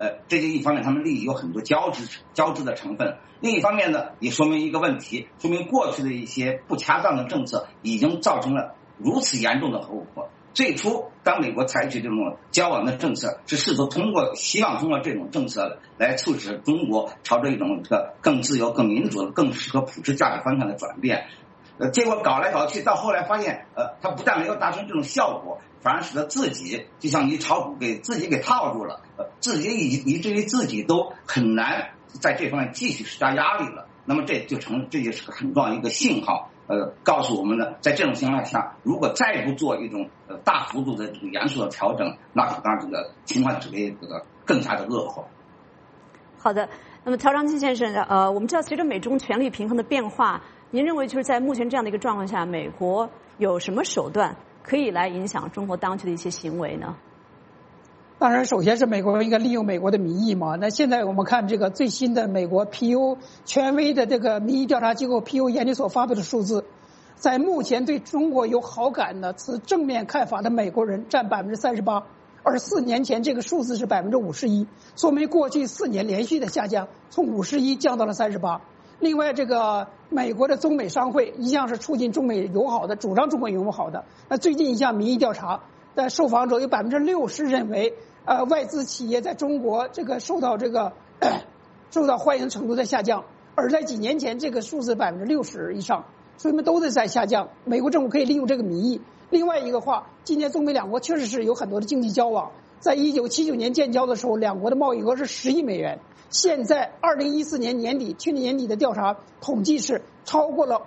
这就一方面他们利益有很多交织的成分，另一方面呢，也说明一个问题，说明过去的一些不恰当的政策已经造成了如此严重的后果。最初当美国采取这种交往的政策，是试图希望通过这种政策来促使中国朝着一种更自由、更民主、更适合普世价值方向的转变。结果搞来搞去，到后来发现，它不但没有达成这种效果，反而使得自己就像你炒股给自己给套住了，自己以至于自己都很难在这方面继续施加压力了。那么这也是个很重要的一个信号，告诉我们呢，在这种情况下，如果再不做一种大幅度的这个严肃的调整，那可能这个情况只会更加的恶化。 好的，那么曹长青先生，我们知道随着美中权力平衡的变化，您认为就是在目前这样的一个状况下，美国有什么手段可以来影响中国当局的一些行为呢？ 当然，首先是美国应该利用美国的民意嘛。那现在我们看这个最新的美国 PU 权威的这个民意调查机构 PU 研究所发布的数字，在目前对中国有好感的、持正面看法的美国人占38%，而4年前这个数字是51%，说明过去4年连续的下降，从51降到了38%。另外，这个美国的中美商会一向是促进中美友好的，主张中美友好的。那最近一项民意调查的受访者有60%认为，外资企业在中国这个受到欢迎程度在下降，而在几年前这个数字60%以上，所以们都是在下降。美国政府可以利用这个民意。另外一个话，今年中美两国确实是有很多的经济交往，在1979年建交的时候，两国的贸易额是10亿美元。现在2014年年底，去年年底的调查统计是超过了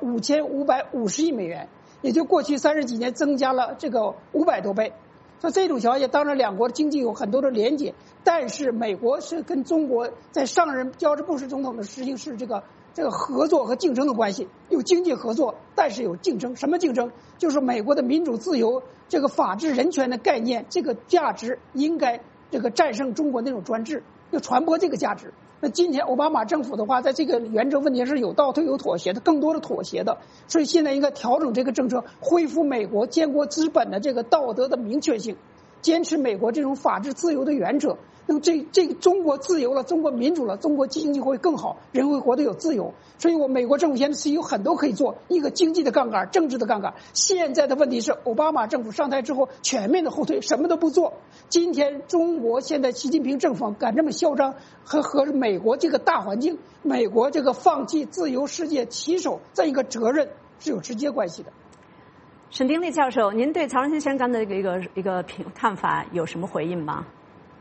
5550亿美元，也就过去30几年增加了这个500多倍。所以这种情况下，当然两国的经济有很多的连结，但是美国是跟中国在上任乔治布什总统的时期是这个合作和竞争的关系，有经济合作，但是有竞争。什么竞争？就是美国的民主自由、这个法治人权的概念，这个价值应该战胜中国那种专制，要传播这个价值。那今天奥巴马政府的话，在这个原则问题是有倒退、有妥协的，更多的妥协的，所以现在应该调整这个政策，恢复美国建国资本的这个道德的明确性，坚持美国这种法治自由的原则。那么这中国自由了，中国民主了，中国经济会更好，人会活得有自由。所以美国政府现在是有很多可以做，一个经济的杠杆，政治的杠杆。现在的问题是，奥巴马政府上台之后全面的后退，什么都不做。今天中国现在习近平政府敢这么嚣张，和美国这个大环境，美国这个放弃自由世界旗手这一个责任是有直接关系的。 沈丁利教授，您对曹长青先生刚才的一个看法有什么回应吗？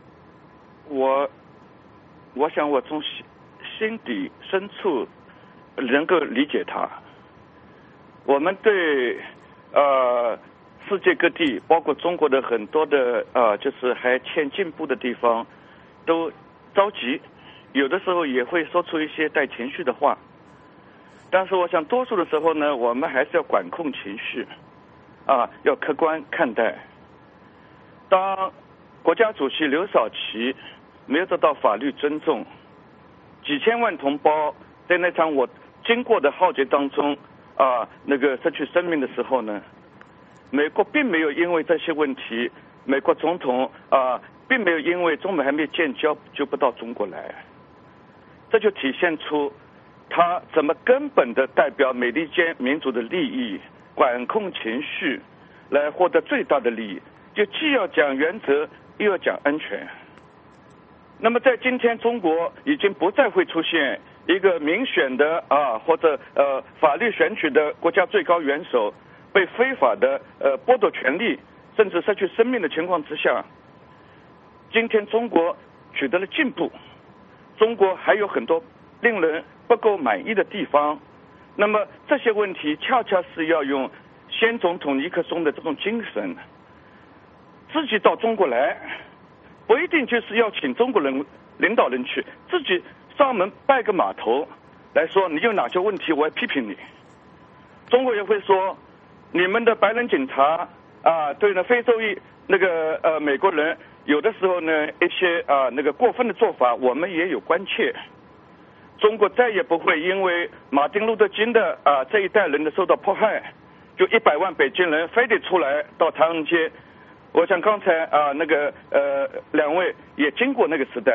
我想我从心底深处能够理解他。我们对世界各地，包括中国的很多的就是还欠进步的地方，都着急，有的时候也会说出一些带情绪的话。但是我想多数的时候呢，我们还是要管控情绪，要客观看待。当国家主席刘少奇没有得到法律尊重，几千万同胞在那场我经过的浩劫当中失去生命的时候呢，美国并没有因为这些问题，美国总统并没有因为中美还没有建交就不到中国来，这就体现出他怎么根本的代表美利坚民主的利益，管控情绪来获得最大的利益，就既要讲原则又要讲安全。那么在今天中国已经不再会出现一个民选的或者法律选举的国家最高元首被非法的剥夺权利甚至失去生命的情况之下，今天中国取得了进步，中国还有很多令人不够满意的地方。那么这些问题恰恰是要用先总统尼克松的这种精神，自己到中国来，不一定就是要请中国人领导人去，自己上门拜个码头来说你有哪些问题我要批评你。中国也会说你们的白人警察对了非洲裔美国人有的时候呢一些过分的做法我们也有关切。中国再也不会因为马丁路德金的这一代人的受到迫害，就100万北京人非得出来到唐人街。我想刚才两位也经过那个时代，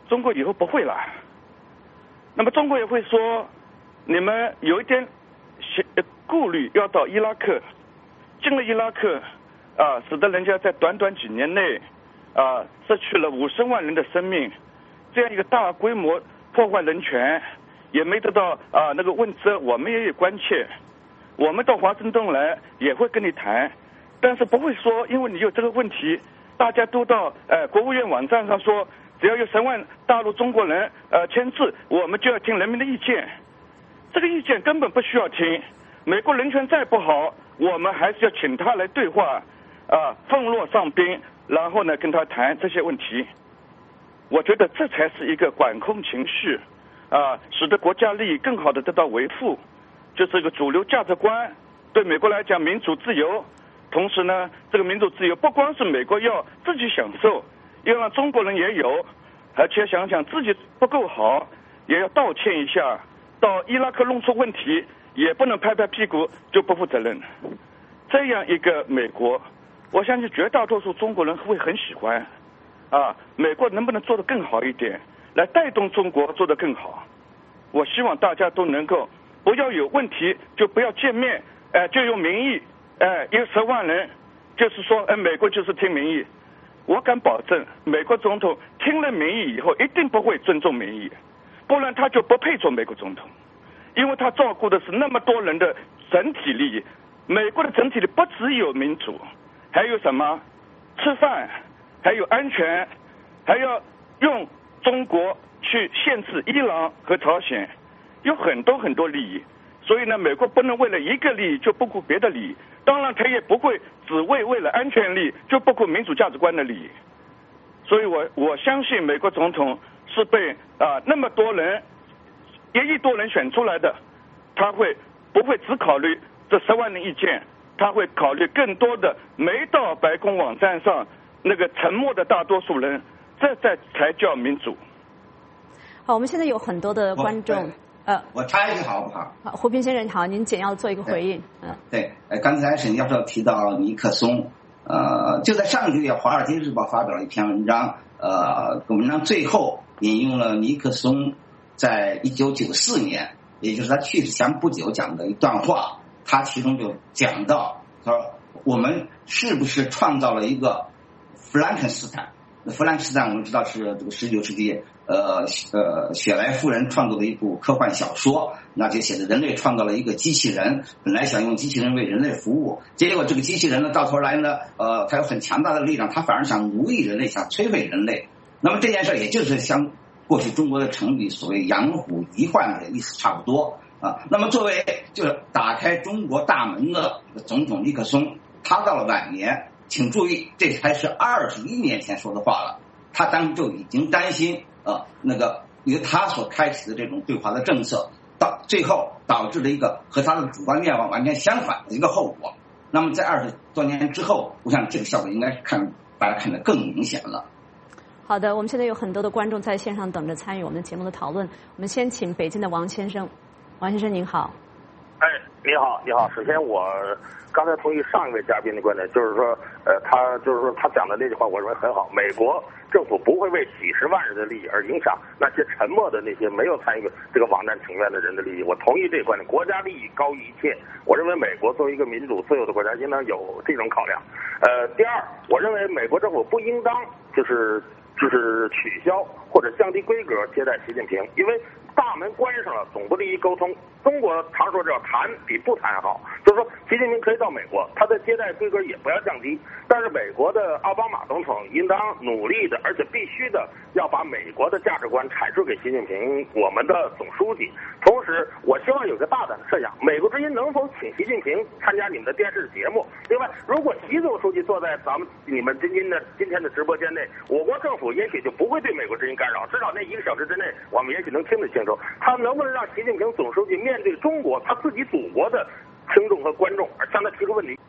中国以后不会了。那么中国也会说，你们有一点顾虑，要到伊拉克，进了伊拉克使得人家在短短几年内失去了50万人的生命，这样一个大规模破坏人权，也没得到那个问责，我们也有关切。我们到华盛顿来也会跟你谈，但是不会说因为你有这个问题，大家都到国务院网站上说，只要有10万大陆中国人签字，我们就要听人民的意见。这个意见根本不需要听。美国人权再不好，我们还是要请他来对话，奉若上宾，然后呢跟他谈这些问题。我觉得这才是一个管控情绪，使得国家利益更好的得到维护，就是一个主流价值观。对美国来讲，民主自由，同时呢，这个民主自由不光是美国要自己享受，要让中国人也有，而且想想自己不够好，也要道歉一下。到伊拉克弄出问题，也不能拍拍屁股就不负责任。这样一个美国，我相信绝大多数中国人会很喜欢。美国能不能做得更好一点，来带动中国做得更好？我希望大家都能够不要有问题就不要见面，就用民意，有10万人，就是说，美国就是听民意。我敢保证，美国总统听了民意以后，一定不会尊重民意，不然他就不配做美国总统，因为他照顾的是那么多人的整体利益。美国的整体利益不只有民主，还有什么吃饭，还有安全，还要用中国去限制伊朗和朝鲜，有很多很多利益。所以呢，美国不能为了一个利益就不顾别的利益，当然他也不会只为了安全利益就不顾民主价值观的利益。所以我相信美国总统是被那么多人1亿多人选出来的，他不会只考虑这10万人意见，他会考虑更多的没到白宫网站上那个沉默的大多数人，这才叫民主。 好，我们现在有很多的观众。 我插一句好不好？ 好，胡平先生好，您简要做一个回应。 对，刚才沈教授提到尼克松，就在上个月，《华尔街日报》发表了一篇文章，文章最后引用了尼克松在1994年，也就是他去世前不久讲的一段话，他其中就讲到，他说我们是不是创造了一个弗兰肯斯坦？弗兰肯斯坦我们知道是这个19世纪雪莱夫人创作的一部科幻小说，那就写的人类创造了一个机器人，本来想用机器人为人类服务，结果这个机器人呢到头来呢它有很强大的力量，它反而想奴役人类，想摧毁人类。那么这件事也就是像过去中国的成语所谓养虎遗患的意思差不多那么作为就是打开中国大门的总统尼克松，他到了晚年，请注意这才是21年前说的话了，他当时就已经担心由他所开启的这种对华的政策，到最后导致了一个和他的主观愿望完全相反的一个后果。那么在20多年之后，我想这个效果应该是大家看得更明显了。 好的，我们现在有很多的观众在线上等着参与我们的节目的讨论。我们先请北京的王先生。王先生您好。 你好。首先我刚才同意上一位嘉宾的观点，就是说他讲的那句话，我认为很好。美国政府不会为几十万人的利益而影响那些沉默的那些没有参与这个网站请愿的人的利益。我同意这个观点，国家利益高于一切。我认为美国作为一个民主自由的国家，应当有这种考量。第二，我认为美国政府不应当就是取消或者降低规格接待习近平，因为大门关上了，总不利于沟通。中国常说叫谈比不谈好，就是说习近平可以到美国，他的接待规格也不要降低，但是美国的奥巴马总统应当努力的，而且必须的要把美国的价值观阐述给习近平我们的总书记。同时我希望有个大胆的设想，美国之音能否请习近平参加你们的电视节目？另外，如果习总书记坐在你们今天的直播间内，我国政府也许就不会对美国之音干扰，至少那1个小时之内我们也许能听得清楚。他能不能让习近平总书记面对中国他自己祖国的听众和观众而向他提出问题？ 好的，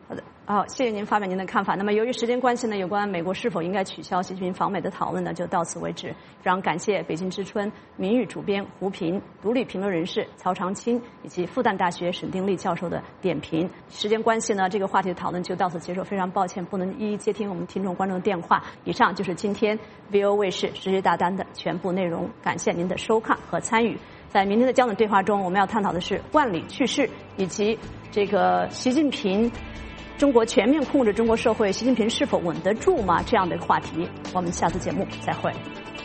好，谢谢您发表您的看法。那么由于时间关系呢，有关美国是否应该取消习近平访美的讨论呢，就到此为止。非常感谢北京之春名誉主编胡平、独立评论人士曹长青以及复旦大学沈丁力教授的点评。时间关系呢，这个话题的讨论就到此结束。非常抱歉不能一一接听我们听众观众的电话。以上就是今天 VO 卫视时事大单的全部内容，感谢您的收看和参与。在明天的焦点对话中，我们要探讨的是万里去世以及这个习近平。中国全面控制中国社会，习近平是否稳得住吗？这样的一个话题，我们下次节目再会。